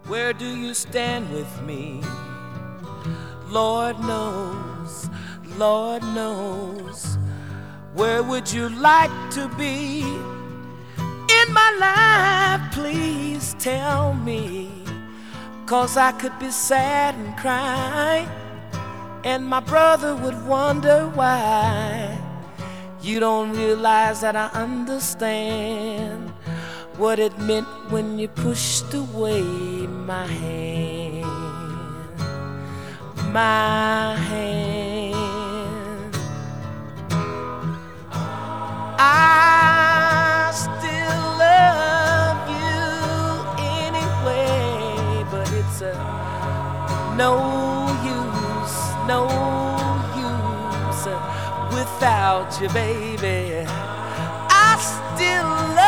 Where do you stand with me? Lord knows, Lord knows. Where would you like to be in my life? Please tell me, 'cause I could be sad and cry, and my brother would wonder why. You don't realize that I understand what it meant when you pushed away my hand, my hand. I still love you anyway, but it's no use, no use without you, baby. I still